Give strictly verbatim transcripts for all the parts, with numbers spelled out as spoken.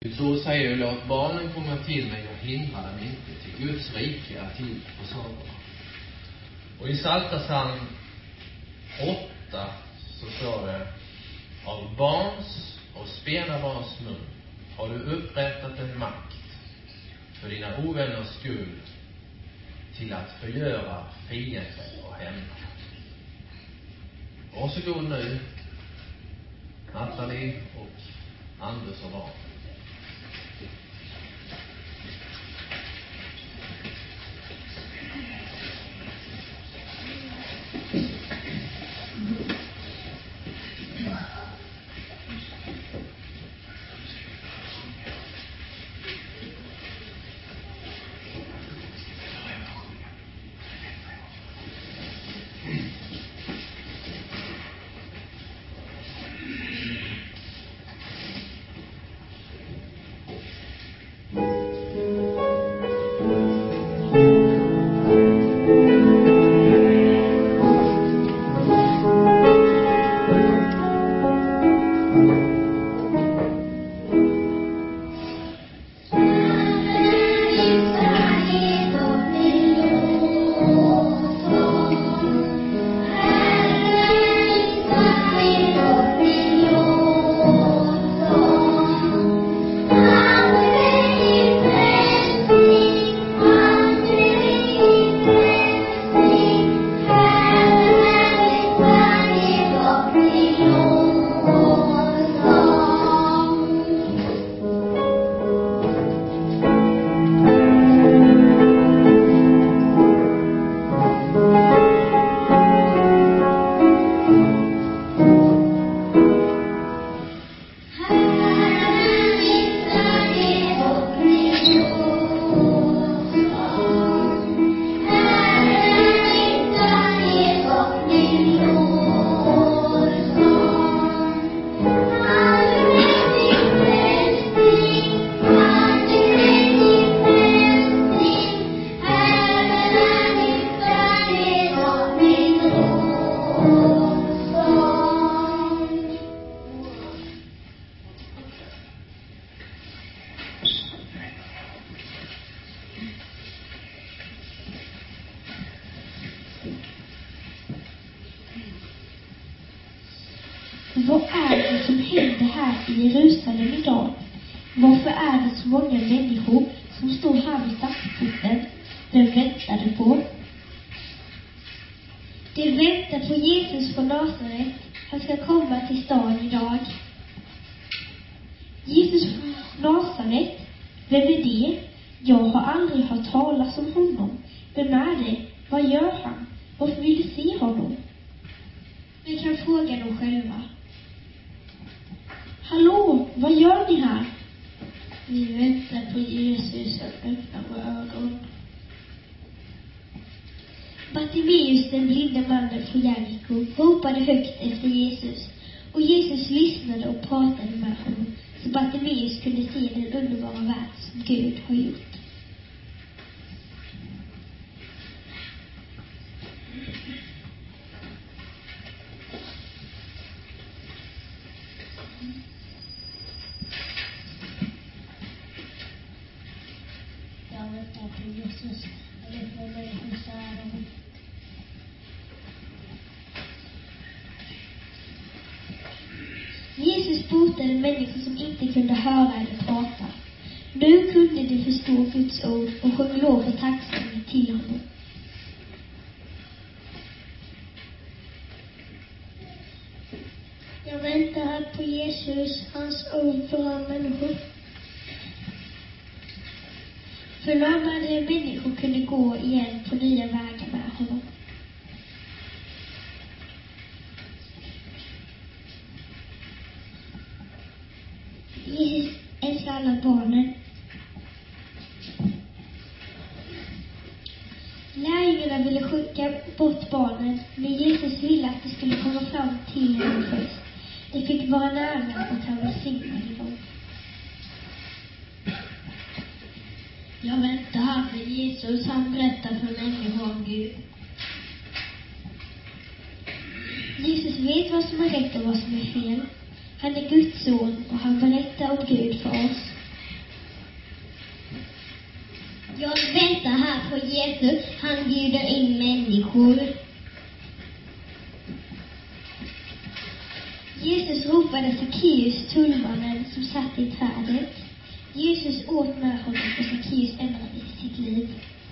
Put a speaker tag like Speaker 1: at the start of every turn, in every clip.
Speaker 1: Så säger jag, låt barnen komma till mig och hindra dem inte, till Guds rike är till på sådana. Och i Psaltarpsalm åtta så står det: av barns och spädbarns mun har du upprättat en makt för dina ovänners skull, till att förgöra fiender och hämnd. Varsågod nu, Nathalie och Anders och barn.
Speaker 2: Vad är det som händer här i Jerusalem idag? Varför är det så många människor som står här vid stadsporten? Vem väntar du på? De väntar på Jesus från Nasaret. Han ska komma till stan idag. Jesus från Nasaret? Vem är det? Jag har aldrig hört talas om honom. Vem är det? Vad gör han? Varför vill du se honom? Vi kan fråga dem själva. Hallå, vad gör ni här? Vi väntar på Jesus att öppna våra ögon. Bartimeus, den blinde mannen från Jeriko, ropade högt efter Jesus. Och Jesus lyssnade och pratade med honom, så Bartimeus kunde se den underbara värld som Gud har gjort. Jag väntar på Jesus, eller på människor så är de. Jesus botade människor som inte kunde höra eller prata. Nu kunde de förstå Guds ord och sjöng lov och tacksamhet till honom. Jag väntar här på Jesus, hans ord för alla människor. Förlamade människor kunde gå igen på nya vägar med honom. Jesus älskar alla barnen. Lärjungarna ville skicka bort barnen, men Jesus ville att de skulle komma fram till honom först. De fick vara nära och han välsignade dem. Jag väntar här för Jesus, han berättar för människor om Gud. Jesus vet vad som är rätt och vad som är fel. Han är Guds son och han berättar om Gud för oss. på Jesus. Han bjuder in människor. Jesus ropade Sackeus, tullmannen som satt i trädet. Jesus åt med honom och Sackeus ändrade sitt liv.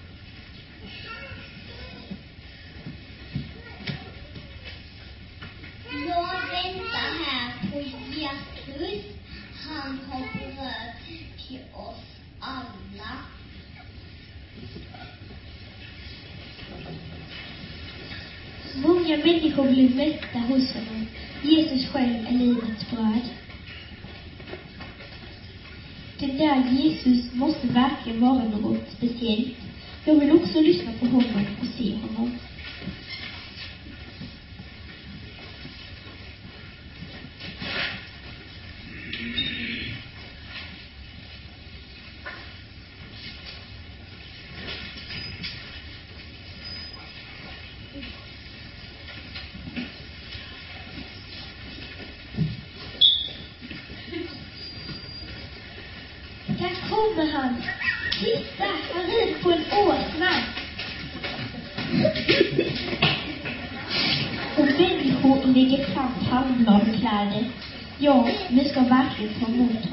Speaker 3: Jag väntar här på Jesus. Han har bröd till oss alla.
Speaker 2: Många människor blev mätta hos honom. Jesus själv är livets bröd. Den där Jesus måste verkligen vara något speciellt. Jag vill också lyssna på honom och se honom. Där kommer han. Titta, han rider på en åsna. Och människor lägger fram palmbladkläder. Ja, vi ska verkligen ta emot